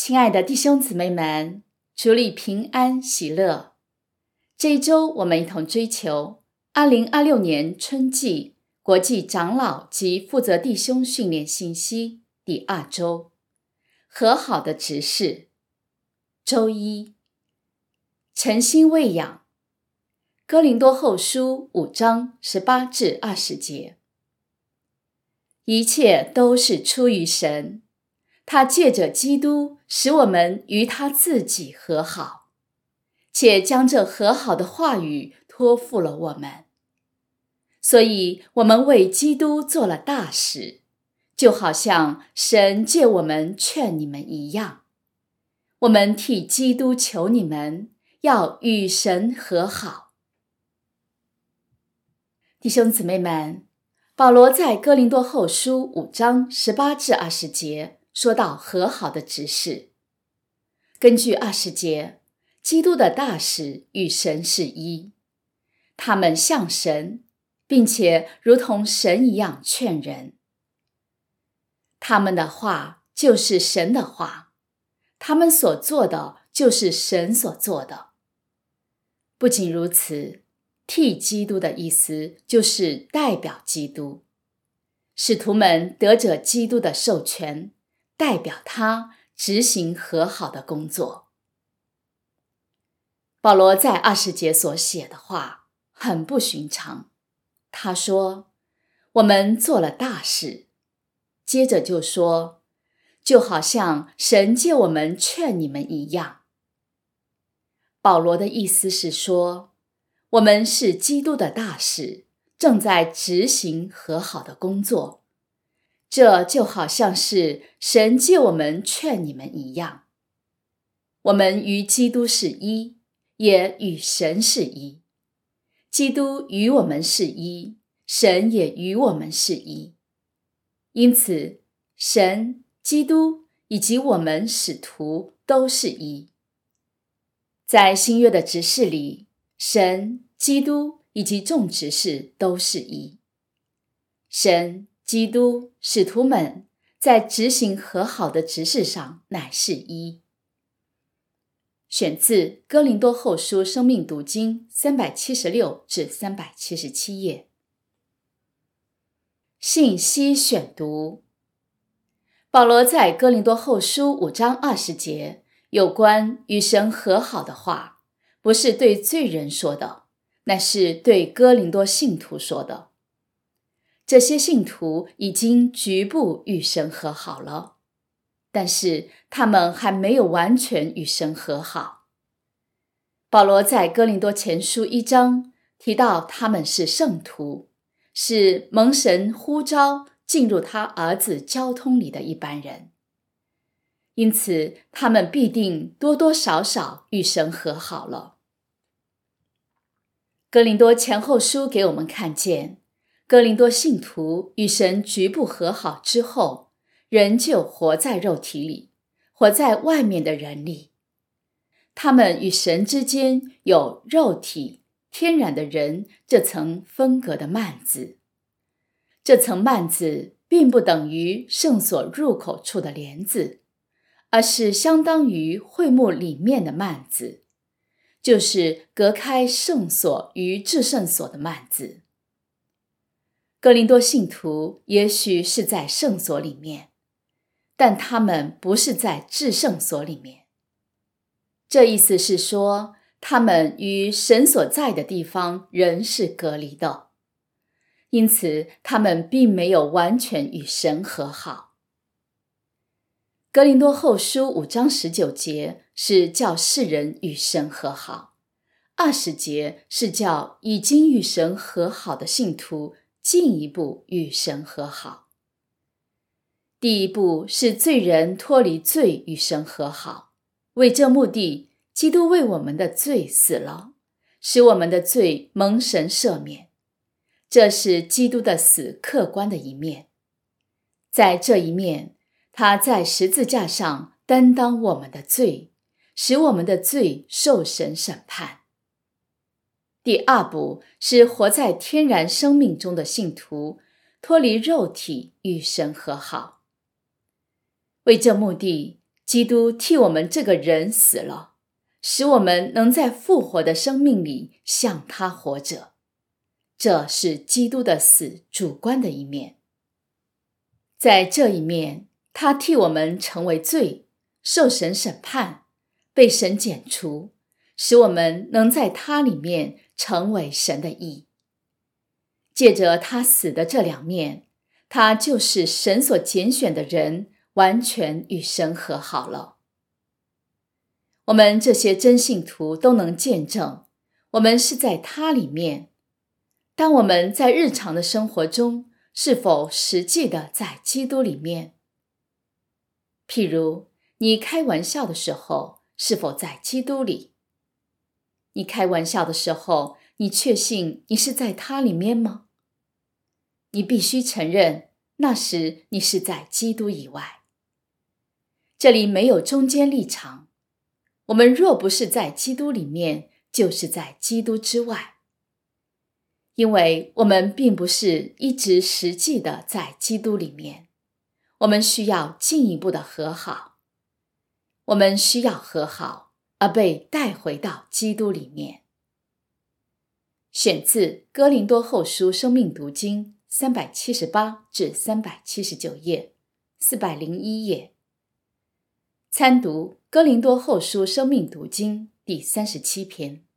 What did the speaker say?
亲爱的弟兄姊妹们，主里平安喜乐。这一周我们一同追求2026年春季国际长老及负责弟兄训练信息第2周，和好的执事。周一，诚心喂养。哥林多后书5章18至20节。一切都是出于神，他借着基督使我们与他自己和好，且将这和好的话语托付了我们。所以我们为基督做了大使，就好像神借我们劝你们一样。我们替基督求你们，要与神和好。弟兄姊妹们，保罗在哥林多后书5章18至20节说到和好的执事。根据20节，基督的大使与神是一，他们像神，并且如同神一样劝人。他们的话就是神的话，他们所做的就是神所做的。不仅如此，替基督的意思就是代表基督。使徒们得着基督的授权，代表他执行和好的工作。保罗在20节所写的话很不寻常，他说我们做了大事，接着就说就好像神借我们劝你们一样。保罗的意思是说，我们是基督的大使，正在执行和好的工作，这就好像是神借我们劝你们一样。我们与基督是一，也与神是一。基督与我们是一，神也与我们是一。因此，神、基督以及我们使徒都是一。在新约的执事里，神、基督以及众执事都是一。神、基督、使徒们在执行和好的执事上乃是一。选自哥林多后书生命读经376至377页。信息选读。保罗在哥林多后书5章20节有关与神和好的话，不是对罪人说的，乃是对哥林多信徒说的。这些信徒已经局部与神和好了，但是他们还没有完全与神和好。保罗在哥林多前书1章提到他们是圣徒，是蒙神呼召进入他儿子交通里的一般人，因此他们必定多多少少与神和好了。哥林多前后书给我们看见，哥林多信徒与神局部和好之后，仍旧活在肉体里，活在外面的人里。他们与神之间有肉体、天然的人这层分隔的幔子。这层幔子并不等于圣所入口处的帘子，而是相当于会幕里面的幔子，就是隔开圣所与至圣所的幔子。哥林多信徒也许是在圣所里面，但他们不是在至圣所里面。这意思是说，他们与神所在的地方仍是隔离的，因此他们并没有完全与神和好。哥林多后书5章19节是叫世人与神和好，20节是叫已经与神和好的信徒进一步与神和好。第一步是罪人脱离罪与神和好，为这目的，基督为我们的罪死了，使我们的罪蒙神赦免。这是基督的死客观的一面。在这一面，他在十字架上担当我们的罪，使我们的罪受神审判。第二步是活在天然生命中的信徒脱离肉体与神和好。为这目的， 基督替我们这个人死了，使我们能在复活的生命里向他活着。这是基督的死主观的一面。在这一面，他替我们成为罪，受神审判，被神剪除，使我们能在他里面成为神的义。借着他死的这两面，他就是神所拣选的人，完全与神和好了。我们这些真信徒都能见证，我们是在他里面。当我们在日常的生活中，是否实际的在基督里面？譬如，你开玩笑的时候，是否在基督里？你开玩笑的时候，你确信你是在他里面吗？你必须承认，那时你是在基督以外。这里没有中间立场。我们若不是在基督里面，就是在基督之外。因为我们并不是一直实际的在基督里面，我们需要进一步的和好。我们需要和好，而被带回到基督里面。选自哥林多后书生命读经378至379页，401页。参读哥林多后书生命读经第37篇。